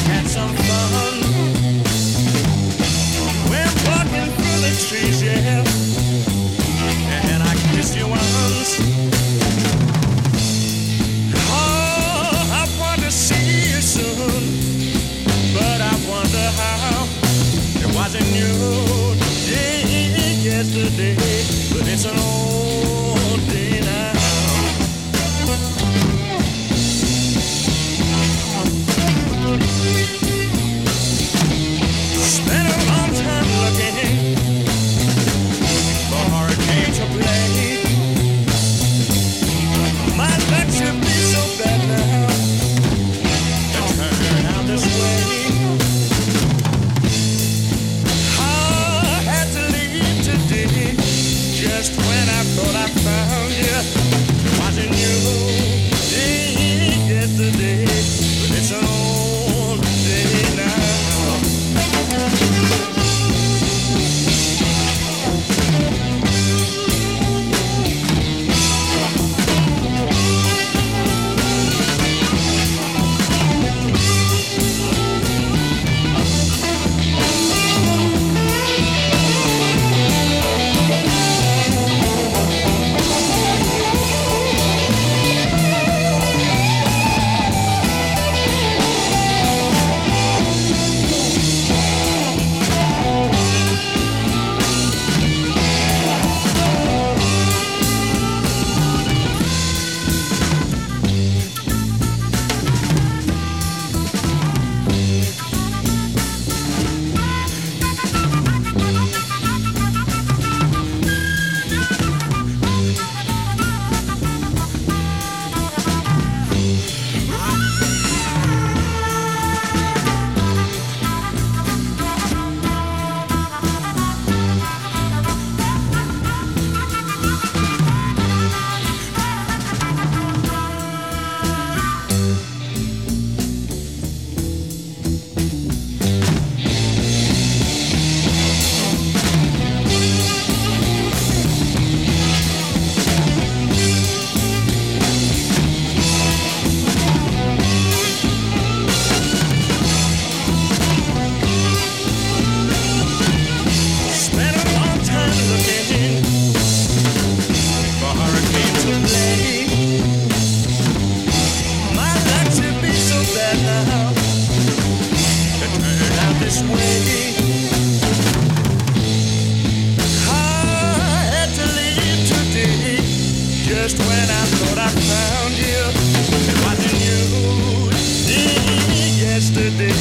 had some fun. We're walking through the trees, yeah. And I kissed you once. Oh, I want to see you soon, but I wonder how. It wasn't you yesterday, but it's an old day now. Spent a long time looking for hurricane to play. My luck should be so bad now to turn out this way. I had to leave today, just when I thought I found you. It wasn't you yesterday, but it's an old day now. Just when I thought I found you, it wasn't you yesterday.